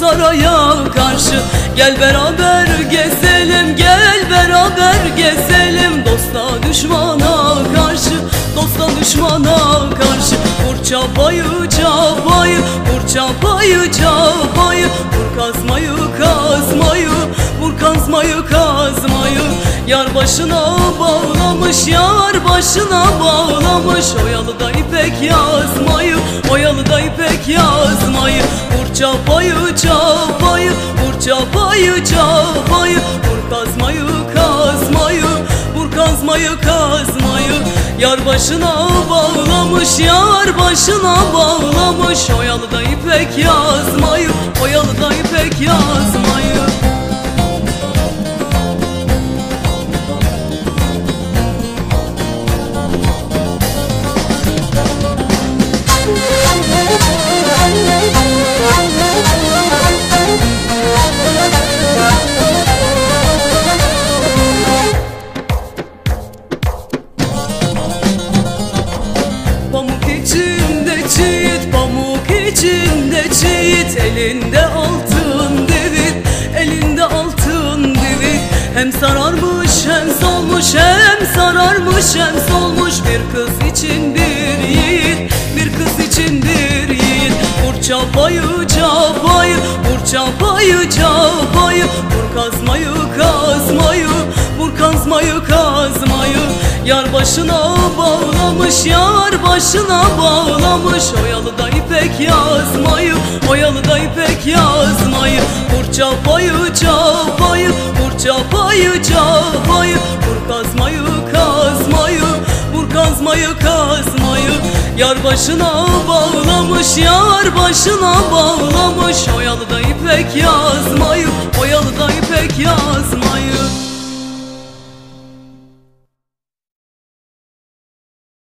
saraya karşı. Gel beraber gezelim, gel beraber gezelim. Dosta düşmana karşı, dosta düşmana karşı. Vur çapayı çapayı, vur çapayı çapayı. Vur kazmayı kazmayı, vur kazmayı kazmayı. Yar başına bağlamış, yar başına bağlamış. Oyalı da ipek yazmayı, oyalı da ipek yazmayı. Vur çapayı çapayı, vur çapayı çapayı. Vur kazmayı kazmayı, vur kazmayı kazmayı. Yar başına bağlamış, yar başına bağlamış. Oyalı da ipek yazmayı, oyalı da ipek yazmayı. Pamuk içinde çiğit, pamuk içinde çiğit. Elinde altın divit, elinde altın divit. Hem sararmış hem solmuş, hem sararmış hem solmuş. Bir kız için bir yiğit, bir kız için bir yiğit. Vur çapayı çapayı, vur çapayı çapayı. Vur kazmayı kazmayı, vur kazmayı kazmayı. Yar başına bağlamış, yar başına bağlamış. Oyalı da ipek yazmayı, oyalı da ipek yazmayı. Vur çapayı çapayı, vur çapayı çapayı. Vur kazmayı kazmayı, vur kazmayı kazmayı. Yar başına bağlamış, yar başına bağlamış. Oyalı da ipek yazmayı.